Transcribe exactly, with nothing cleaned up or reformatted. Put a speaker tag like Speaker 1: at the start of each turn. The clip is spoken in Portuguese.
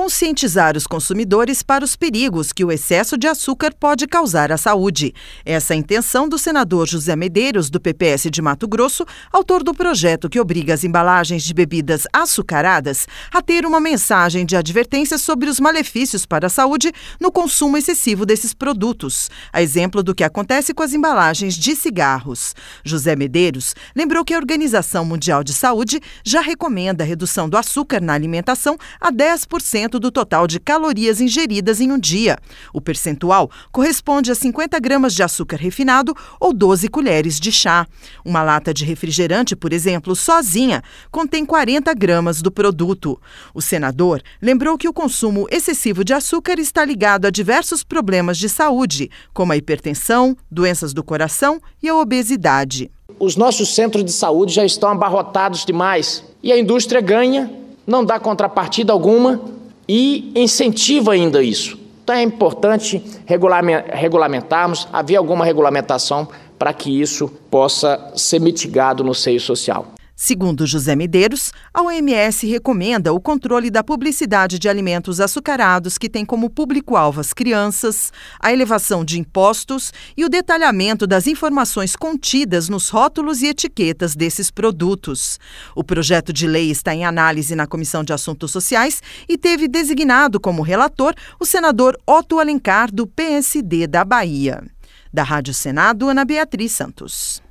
Speaker 1: conscientizar os consumidores para os perigos que o excesso de açúcar pode causar à saúde. Essa é a intenção do senador José Medeiros, do P P S de Mato Grosso, autor do projeto que obriga as embalagens de bebidas açucaradas a ter uma mensagem de advertência sobre os malefícios para a saúde no consumo excessivo desses produtos, a exemplo do que acontece com as embalagens de cigarros. José Medeiros lembrou que a Organização Mundial de Saúde já recomenda a redução do açúcar na alimentação a dez por cento do total de calorias ingeridas em um dia. O percentual corresponde a cinquenta gramas de açúcar refinado ou doze colheres de chá. Uma lata de refrigerante, por exemplo, sozinha, contém quarenta gramas do produto. O senador lembrou que o consumo excessivo de açúcar está ligado a diversos problemas de saúde, como a hipertensão, doenças do coração e a obesidade.
Speaker 2: Os nossos centros de saúde já estão abarrotados demais e a indústria ganha, não dá contrapartida alguma e incentiva ainda isso. Então é importante regulamentarmos, haver alguma regulamentação para que isso possa ser mitigado no seio social.
Speaker 1: Segundo José Medeiros, a O M S recomenda o controle da publicidade de alimentos açucarados que tem como público-alvo as crianças, a elevação de impostos e o detalhamento das informações contidas nos rótulos e etiquetas desses produtos. O projeto de lei está em análise na Comissão de Assuntos Sociais e teve designado como relator o senador Otto Alencar, do P S D da Bahia. Da Rádio Senado, Ana Beatriz Santos.